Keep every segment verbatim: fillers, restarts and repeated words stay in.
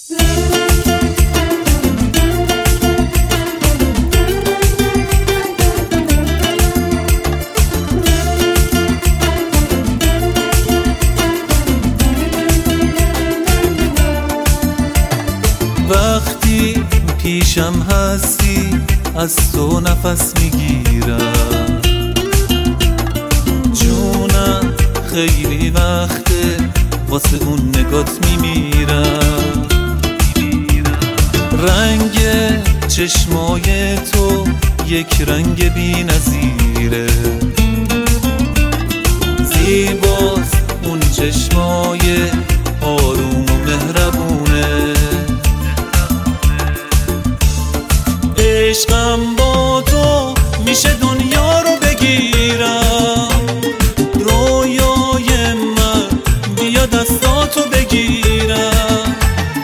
وقتی پیشم هستی از تو نفس میگیرم، جونم خیلی وقته واسه اون نگات میمیرم. رنگ چشمای تو یک رنگ بی نظیره، زیباست اون چشمای آروم و مهربونه. عشقم با تو میشه دنیا رو بگیرم، رویای من بیا دستاتو بگیرم.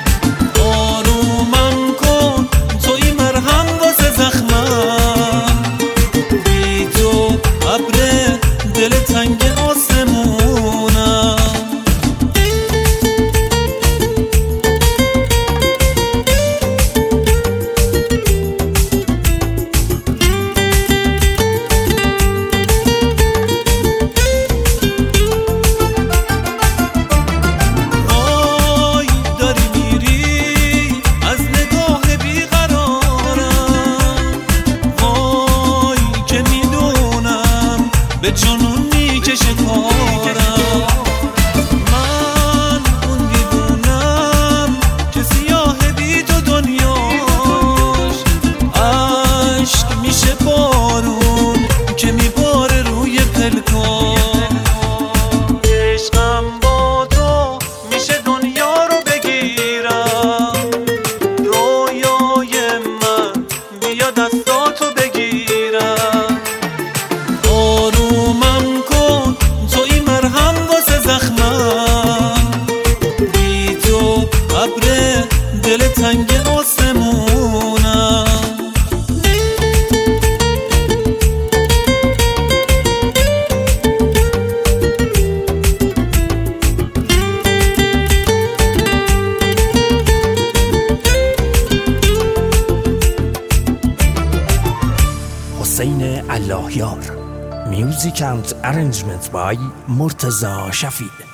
آرومم کن توی مرهم واسه زخمم، بی تو ابر دل تنگ آسمونم. به جنون میکشه کارم، من اون دیوونم که سیاه بی تو دنیاش. عشق میشه بارون که میباره روی پلکان. عشقم با تو میشه دنیا رو بگیرم، رویای من بیا دستاتو بگیرم. آرومم کن توی مرهم واسه زخمم، بی تو ابر دل تنگ آسمونم. حسین اللهیار. Music and arrangement by مرتضی شفیع.